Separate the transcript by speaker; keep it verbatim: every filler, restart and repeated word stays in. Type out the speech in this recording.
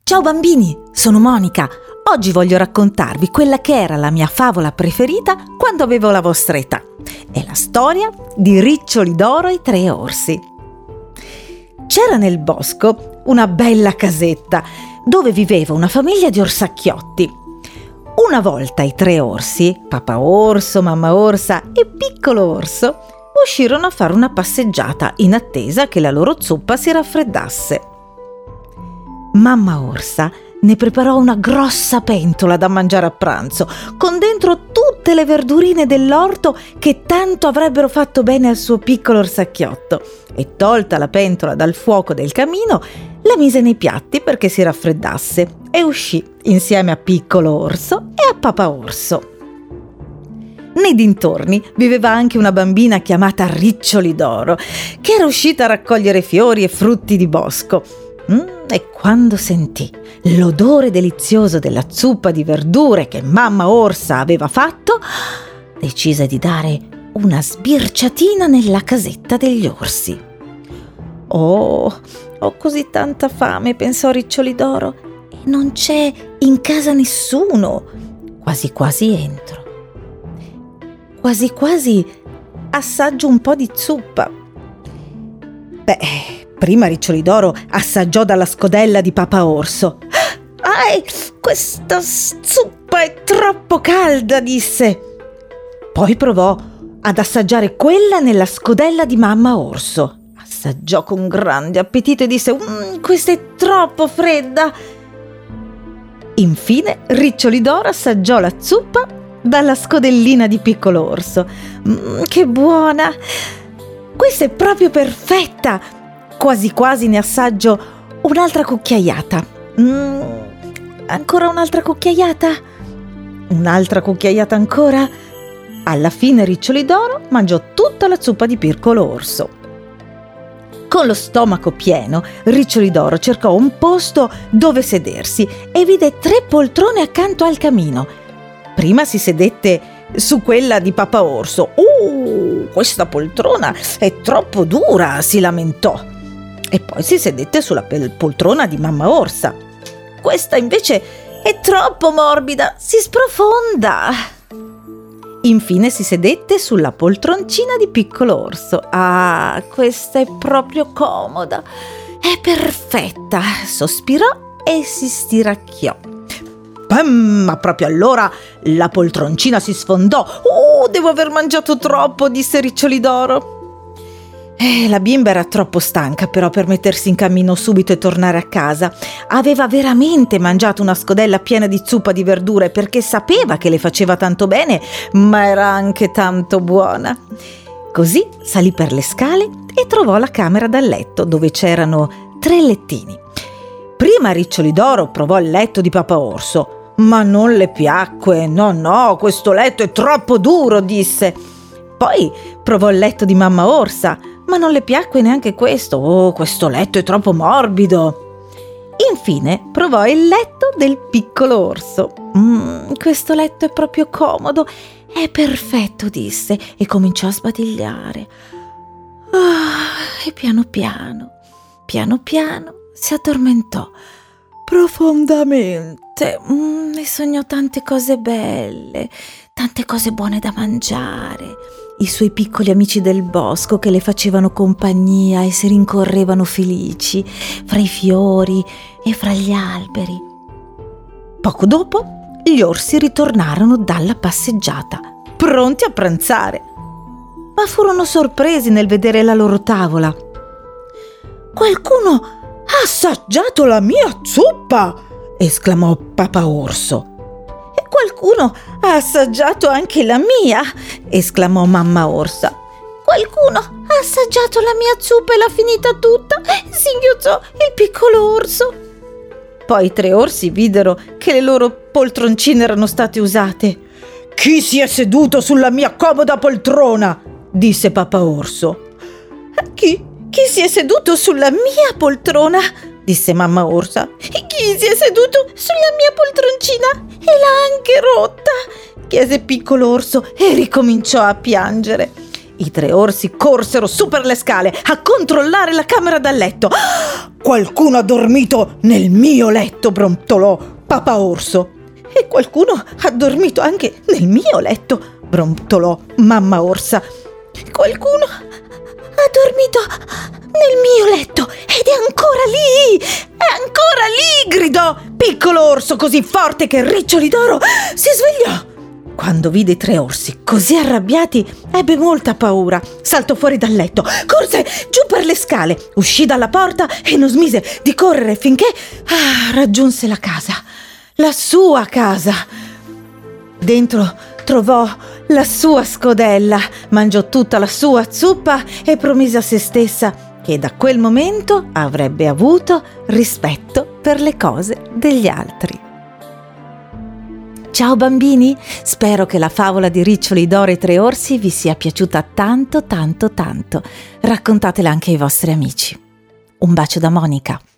Speaker 1: Ciao bambini, sono Monica. Oggi voglio raccontarvi quella che era la mia favola preferita quando avevo la vostra età. È la storia di Riccioli d'oro e tre orsi. C'era nel bosco una bella casetta dove viveva una famiglia di orsacchiotti. Una volta i tre orsi, papà orso, mamma orsa e piccolo orso, uscirono a fare una passeggiata in attesa che la loro zuppa si raffreddasse. Mamma orsa ne preparò una grossa pentola da mangiare a pranzo, con dentro tutte le verdurine dell'orto che tanto avrebbero fatto bene al suo piccolo orsacchiotto, e tolta la pentola dal fuoco del camino, la mise nei piatti perché si raffreddasse e uscì insieme a piccolo orso e a papà orso. Nei dintorni viveva anche una bambina chiamata Riccioli d'oro, che era uscita a raccogliere fiori e frutti di bosco. Mm, e quando sentì l'odore delizioso della zuppa di verdure che mamma orsa aveva fatto, decise di dare una sbirciatina nella casetta degli orsi. Oh, ho così tanta fame, pensò Riccioli d'oro, e non c'è in casa nessuno. Quasi quasi entro. Quasi quasi assaggio un po' di zuppa. Beh, prima Riccioli d'oro assaggiò dalla scodella di papà orso. «Ah, questa zuppa è troppo calda», disse. Poi provò ad assaggiare quella nella scodella di mamma orso. Assaggiò con grande appetito e disse «Mmm, questa è troppo fredda». Infine Riccioli d'oro assaggiò la zuppa dalla scodellina di piccolo orso. «Mmm, che buona! Questa è proprio perfetta!» Quasi quasi ne assaggio un'altra cucchiaiata. Mm, ancora un'altra cucchiaiata? Un'altra cucchiaiata ancora? Alla fine Riccioli d'oro mangiò tutta la zuppa di piccolo orso. Con lo stomaco pieno, Riccioli d'oro cercò un posto dove sedersi e vide tre poltrone accanto al camino. Prima si sedette su quella di papà orso. «Oh, questa poltrona è troppo dura», si lamentò. E poi si sedette sulla poltrona di mamma orsa. «Questa invece è troppo morbida, si sprofonda». Infine si sedette sulla poltroncina di piccolo orso. «Ah, questa è proprio comoda, è perfetta», sospirò e si stiracchiò. Pam, ma proprio allora la poltroncina si sfondò. «Oh, devo aver mangiato troppo», disse Riccioli d'oro. Eh, la bimba era troppo stanca però per mettersi in cammino subito e tornare a casa. Aveva veramente mangiato una scodella piena di zuppa di verdure perché sapeva che le faceva tanto bene, ma era anche tanto buona. Così salì per le scale e trovò la camera da letto dove c'erano tre lettini. Prima Riccioli d'oro provò il letto di papà orso, ma non le piacque. «No, no, questo letto è troppo duro», disse. Poi provò il letto di mamma orsa, ma non le piacque neanche questo. «Oh, questo letto è troppo morbido». Infine provò il letto del piccolo orso. Mm, «Questo letto è proprio comodo, è perfetto», disse e cominciò a sbadigliare. Ah, e piano piano, piano piano si addormentò profondamente mm, e sognò tante cose belle, tante cose buone da mangiare. I suoi piccoli amici del bosco che le facevano compagnia e si rincorrevano felici fra i fiori e fra gli alberi. Poco dopo gli orsi ritornarono dalla passeggiata, pronti a pranzare, ma furono sorpresi nel vedere la loro tavola. «Qualcuno ha assaggiato la mia zuppa!» esclamò papà orso. «Qualcuno ha assaggiato anche la mia!» esclamò mamma orsa. «Qualcuno ha assaggiato la mia zuppa e l'ha finita tutta!» singhiozzò il piccolo orso. Poi i tre orsi videro che le loro poltroncine erano state usate. «Chi si è seduto sulla mia comoda poltrona?» disse papà orso. Chi, chi si è seduto sulla mia poltrona?» disse mamma orsa. «E chi si è seduto sulla mia poltroncina e l'ha anche rotta?» chiese piccolo orso e ricominciò a piangere. I tre orsi corsero su per le scale a controllare la camera da letto. Qualcuno ha dormito nel mio letto, brontolò Papà Orso. E qualcuno ha dormito anche nel mio letto, brontolò Mamma Orsa. Qualcuno ha dormito nel mio letto ed è ancora lì, è ancora lì, gridò Piccolo Orso così forte che Riccioli d'Oro si svegliò. Quando vide i tre orsi così arrabbiati, ebbe molta paura. Saltò fuori dal letto, corse giù per le scale, uscì dalla porta e non smise di correre finché ah, raggiunse la casa, la sua casa. Dentro trovò la sua scodella, mangiò tutta la sua zuppa e promise a se stessa che da quel momento avrebbe avuto rispetto per le cose degli altri. Ciao bambini, spero che la favola di Riccioli d'Oro e tre orsi vi sia piaciuta tanto tanto tanto. Raccontatela anche ai vostri amici. Un bacio da Monica.